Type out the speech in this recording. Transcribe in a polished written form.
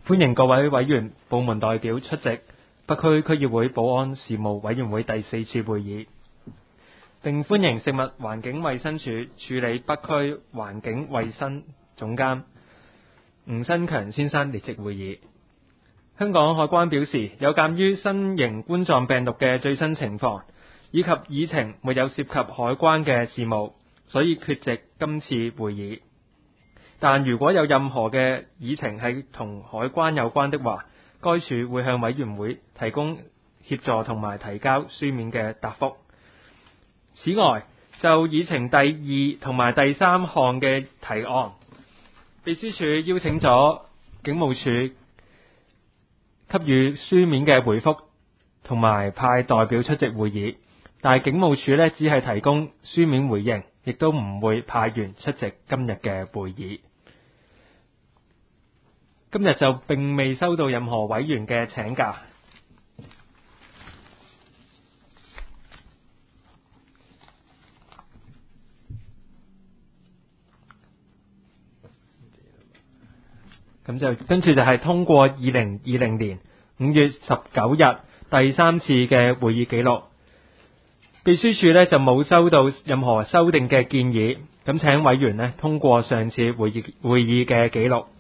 歡迎各位委員、部門代表出席北區區議會保安事務委員會第4次會議，並歡迎食物環境衛生署處理北區環境衛生總監吳新強先生列席會議。香港海關表示，有鑑於新型冠狀病毒嘅最新情況，以及議程沒有涉及海關嘅事務，所以缺席今次會議。但如果有任何嘅議程係同海關有關的話，該處會向委員會提供協助同埋提交書面嘅答覆。此外，就議程第2同埋第3項嘅提案，秘書處邀請咗警務處給予書面嘅回覆同埋派代表出席會議，但係警務處呢只係提供書面回應，亦都唔會派員出席今日嘅會議。今日就並未收到任何委員嘅請假。咁就跟住就係通過2020年5月19日第3次嘅會議記錄。秘書處呢就冇收到任何修訂嘅建議，咁請委員呢通過上次會議嘅記錄。